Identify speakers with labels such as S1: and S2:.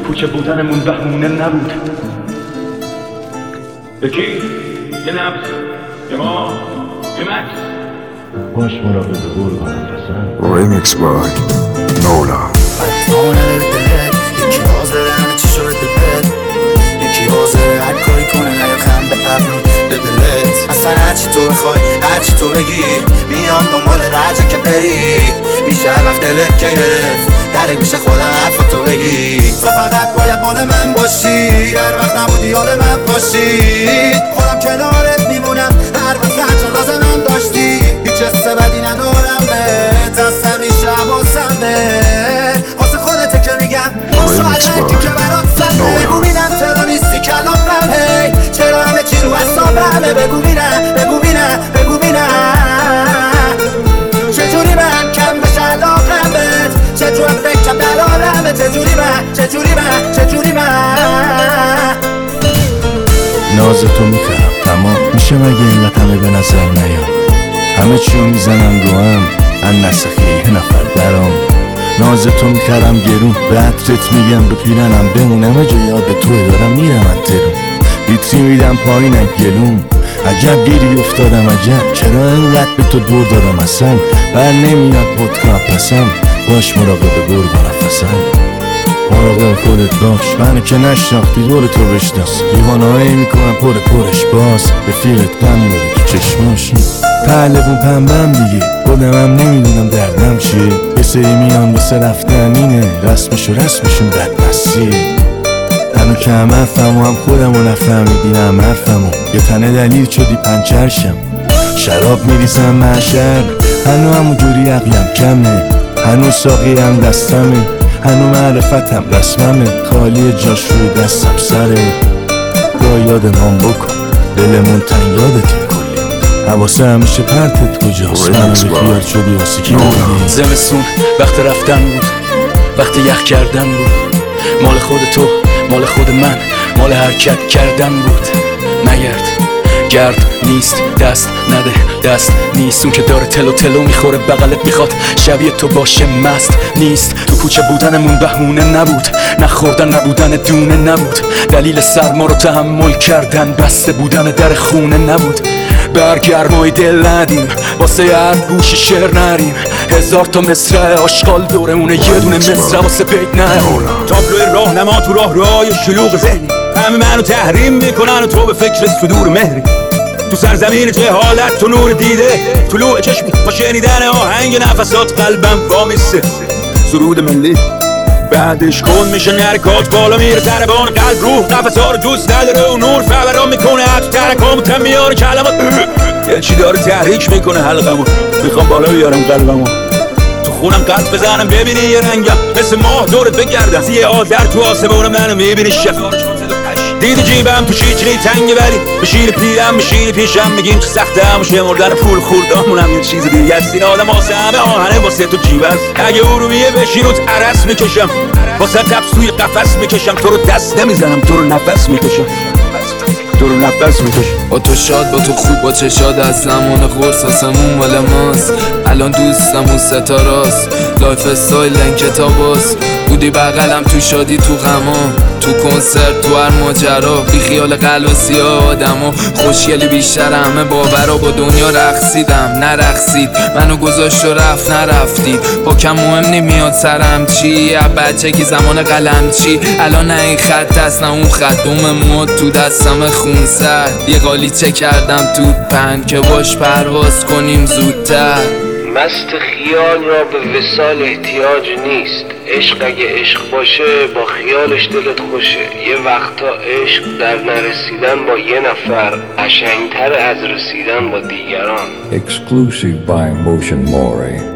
S1: کوچه بودنمون بهونه نبود. یکی یه نبض، یه ما، یه مکس.
S2: باش مراقب قربان نفسم.
S3: Remix by Nola.
S4: یکی حاضره همه چی شده بد، یکی حاضره هر کاری کنه نیاخم به ابرو به دلت. اصلا هرچی تو بخوای هرچی تو بگی میام دنبال رجه که بری. میشه رفت دلت که گرفت دره میشه خودم حرفا تو بگی. تو فقط باید مال من باشی، هر وقت نبودی حال من باشی. خودم کنارت میمونم هر وقت هرچه لازمم داشتی. هیچ حس بدی ندارم بهت، اصلا میشه حواسم بهت. واسه خودته که میگم واسه علکی که برات سنده. بگو بینم چرا نیستی کلامم، هی چرا همه چی رو حسابمه. بگو بینم بگو بینم بگو بینم چجوری من کم بشه علاقم بهت، چجوری فکرم در آرمه. چجوری من
S2: ناز تو میکرم تمام میشه مگه اینقدر همه به نظر نیام. همه چیو میزنم رو هم نسخی یه نفر درام. ناز تو میکرم گرون به عطرت میگم رو پیرنم بمونم. جا یاد توی دارم میرم انترون بیتری میدم پایینم گلوم. عجب گیری افتادم عجب چرا اینقدر به تو دور دارم. اصلا بر نمیاد پودکا پسم. باش مراقب قربان نفسم. مراقب خودت باش منو که نشناختی دور تو بشناس. دیوانهایی میکنم پرش باز رفیقت غم داری تو چشماش. پهلوون پنبم دیگه خودمم نمیدونم دردم چیه. یه سری میان واسه رفتن اینه رسمشون بدمستیه. هنو که هم حرفمو هم خودمو نفهمیدیم حرفمو. یه تنه دلیل شدی پنچرشم شراب میریزم محشر. هنو همونجوری عقلم کمه، هنو ساقی هم دستمه، هنو معرفتم رسممه. خالی جاش روی دستم سره. با یادمان بکن دلمون تن یادتیم کلی. حواسه همیشه پرتت کجاست. منو بیخیال شدی واسه کی بودی.
S1: زمستون وقت رفتن بود، وقت یخ کردن بود. مال خود تو مال خود من مال حرکت کردن بود. نگرد گرد نیست دست نده دست نیست. اون که داره تلو میخوره بغلت میخواد شبیه تو باشه مست نیست. تو کوچه بودنمون بهونه نبود، نخوردن نبودن دونه نبود. دلیل سرما رو تحمل کردن بسته بودن در خونه نبود. برگرمای دل ندیم واسه هر گوش شعر نریم. هزار تا مصرع آشغال دورمونه یه دونه مصرع واسه بیت نریم.
S5: تابلوی راهنما تو راهروهای شلوغ ذهنی همه منو تحریم میکنن و تو به فکر صدور مهری. تو سرزمین جهالت تو نور دیده طلوع چشمی با شنیدن آهنگ نفسات قلبم وامیسته. سرود ملی بعدش کن میشه نرکات بالا میره ضربان قلب روح قفس‌ها رو دوست نداره و نور فوران میکنه حتی ترکام تم میاره کلمات. یه چی داره تحریک میکنه حلقمو میخوام بالا بیارم قلبمو. تو خونم قد بزنم ببینی یه رنگم مثل ماه دورت بگردم. یه آذر تو آسمون منو میبینی شفاش دیدی جیبم تو چیچنی تنگه ولی بشیر پیرم بشیر پیشم میگیم چه سخته هم شمردن پول خوردامونم یه چیز دیگه است. این آدم واسه همه آهنه واسه تو جیب است. اگه ارومیه بشی روت عرس میکشم واسه تبس توی قفس میکشم. تو رو دست نمیزنم تو رو نفس میکشم تو رو نفس میکشم.
S6: با تو شاد با تو خوب با چشاد از زمان قرص آسمون مال ماست. الان دوستم اون ستاراست لایف استایل کتاباست. بودی بغلم تو شادی تو غما تو کنسرت تو هر ماجرا. بی خیال قلاسی آدما خوشگلی بیشتر همه باورا. با دنیا رقصیدم نرقصید منو گذاشت و رفت نرفتید. با کم مهم نمیاد سرم چی بچگی زمان قلم چی. الان نه این خط هست نه اون خط دوم مد تو دستم خون سرد. یه قالیچه کردم تو پن که باش پرواز کنیم زودتر.
S7: مست خیال را به وصال احتیاج نیست. عشق اگه عشق باشه با خیالش دلت خوشه. یه وقتا عشق در نرسیدن با یه نفر قشنگتر از رسیدن با دیگران.
S3: Exclusive by Motion Mori.